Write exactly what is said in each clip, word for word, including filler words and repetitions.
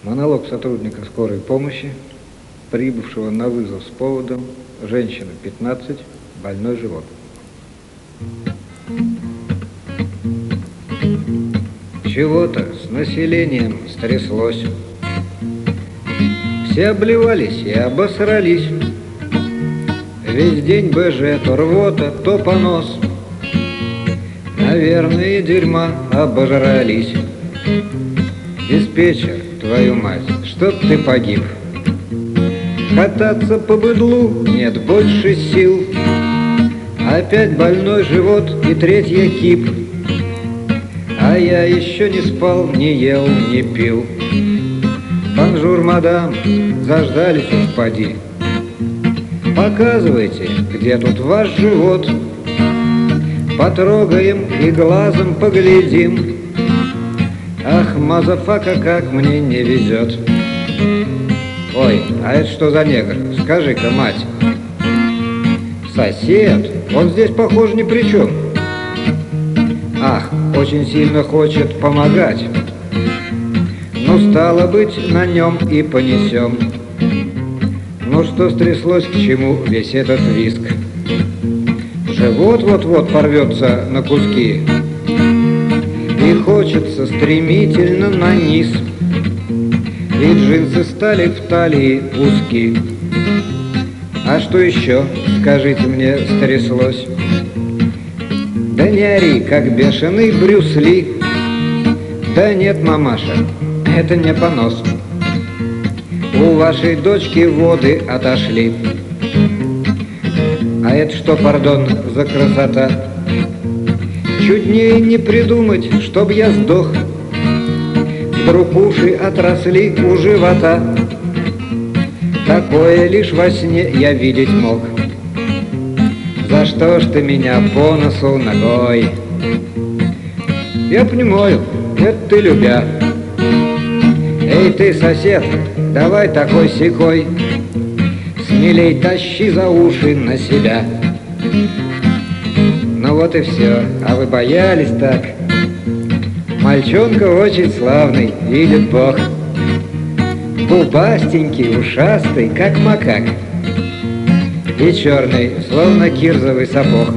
Монолог сотрудника скорой помощи, прибывшего на вызов с поводом женщина пятнадцать, больной живот. Чего-то с населением стряслось. Все обливались и обосрались. Весь день БЖ, то рвота, то понос. Наверное, дерьма обожрались. Диспетчер, твою мать, чтоб ты погиб. Кататься по быдлу нет больше сил. Опять больной живот и третья кип. А я еще не спал, не ел, не пил. Бонжур, мадам, заждались уж поди. Показывайте, где тут ваш живот. Потрогаем и глазом поглядим. Ах, мазафака, как мне не везет. Ой, а это что за негр? Скажи-ка, мать. Сосед? Он здесь, похоже, ни при чем. Ах, очень сильно хочет помогать. Ну, стало быть, на нем и понесем. Ну, что стряслось, к чему весь этот визг? Живот вот-вот порвется на куски. И хочется стремительно на низ. И джинсы стали в талии узки. А что еще, скажите мне, стряслось? Да не ори, как бешеный Брюс Ли. Да нет, мамаша, это не понос. У вашей дочки воды отошли. А это что, пардон, за красота? Чуднее не придумать, чтоб я сдох. Вдруг уши отросли у живота. Такое лишь во сне я видеть мог. За что ж ты меня по носу ногой? Я понимаю, это ты любя. Эй ты, сосед, давай такой-сякой, смелей тащи за уши на себя. Ну вот и все, а вы боялись так. Мальчонка очень славный, видит Бог. Губастенький, ушастый, как макак. И черный, словно кирзовый сапог.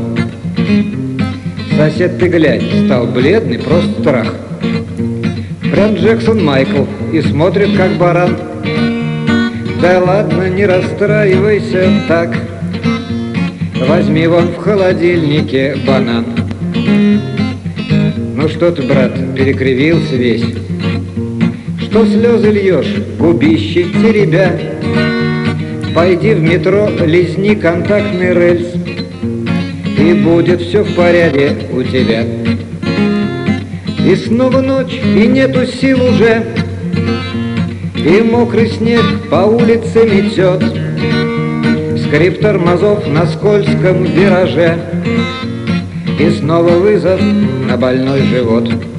Сосед, ты глянь, стал бледный, просто страх. Прям Джексон Майкл, и смотрит, как баран. Да ладно, не расстраивайся так. Возьми вон в холодильнике банан. Ну что ты, брат, перекривился весь? Что слезы льешь, губище теребя? Пойди в метро, лизни контактный рельс, и будет все в порядке у тебя. И снова ночь, и нету сил уже, и мокрый снег по улице метет. Скрип тормозов на скользком вираже, и снова вызов на больной живот.